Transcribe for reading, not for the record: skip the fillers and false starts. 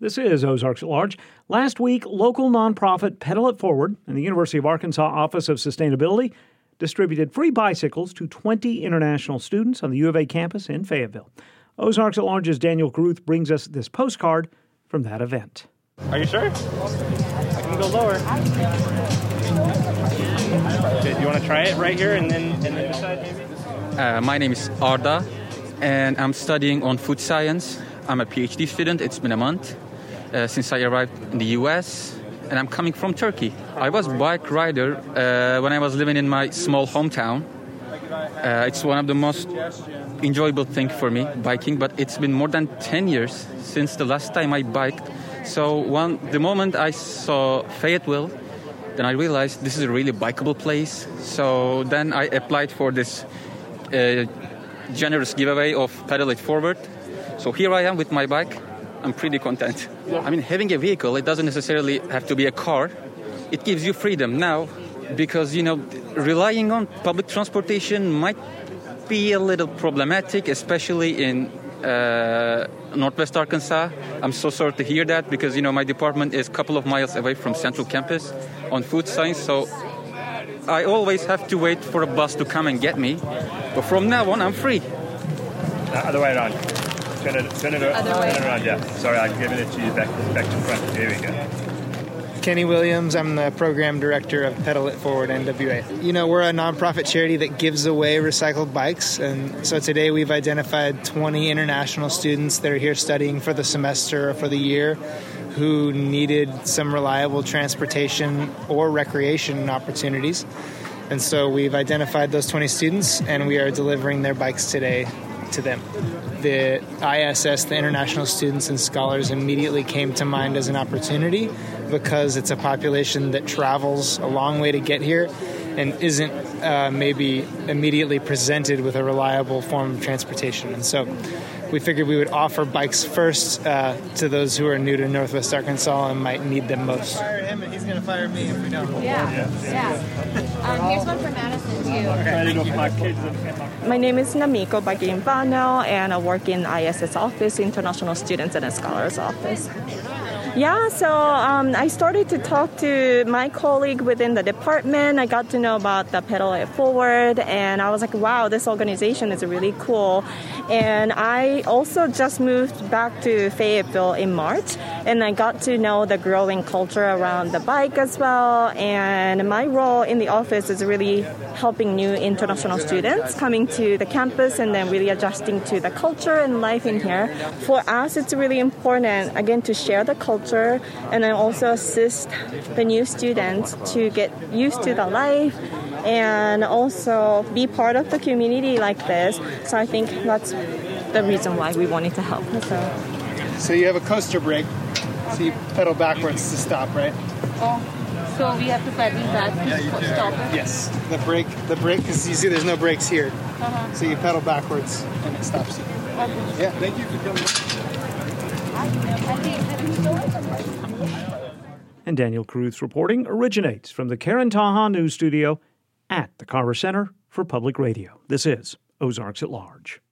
This is Ozarks at Large. Last week, local nonprofit Pedal It Forward and the University of Arkansas Office of Sustainability distributed free bicycles to 20 international students on the U of A campus in Fayetteville. Ozarks at Large's Daniel Caruth brings us this postcard from that event. Are you sure? I can go lower. Do you want to try it right here and then decide maybe? My name is Arda, and I'm studying on food science. I'm a PhD student. It's been a month since I arrived in the U.S., and I'm coming from Turkey. I was a bike rider when I was living in my small hometown. It's one of the most enjoyable things for me, biking, but it's been more than 10 years since the last time I biked. So the moment I saw Fayetteville, then I realized this is a really bikeable place. So then I applied for this generous giveaway of Pedal It Forward. So here I am with my bike. I'm pretty content. I mean, having a vehicle, it doesn't necessarily have to be a car. It gives you freedom now because, relying on public transportation might be a little problematic, especially in Northwest Arkansas. I'm so sorry to hear that because, my department is a couple of miles away from Central Campus on food science. So I always have to wait for a bus to come and get me. But from now on, I'm free. Other way around. Turn it around, yeah. Sorry, I'm giving it to you back to front. There we go. Kenny Williams, I'm the program director of Pedal It Forward NWA. We're a nonprofit charity that gives away recycled bikes, and so today we've identified 20 international students that are here studying for the semester or for the year who needed some reliable transportation or recreation opportunities. And so we've identified those 20 students, and we are delivering their bikes today to them. The ISS, the International Students and Scholars, immediately came to mind as an opportunity because it's a population that travels a long way to get here and isn't maybe immediately presented with a reliable form of transportation. And so we figured we would offer bikes first to those who are new to Northwest Arkansas and might need them most. Fire him and he's going to fire me if we don't. Yeah. Here's one for Madison, too. My name is Namiko Bagimbano, and I work in ISS office, International Students and Scholars office. Yeah, so I started to talk to my colleague within the department. I got to know about the Pedal It Forward, and I was like, wow, this organization is really cool. And I also just moved back to Fayetteville in March, and I got to know the growing culture around the bike as well. And my role in the office is really helping new international students coming to the campus and then really adjusting to the culture and life in here. For us, it's really important, again, to share the culture and then also assist the new students to get used to the life and also be part of the community like this. So I think that's the reason why we wanted to help. So you have a coaster brake, so you pedal backwards to stop, right? Oh, so we have to pedal back to stop it? Yes. The brake, because you see there's no brakes here. Uh-huh. So you pedal backwards and it stops you. Okay. Yeah. Thank you for coming. And Daniel Caruth's reporting originates from the Karen Taha News Studio at the Carver Center for Public Radio. This is Ozarks at Large.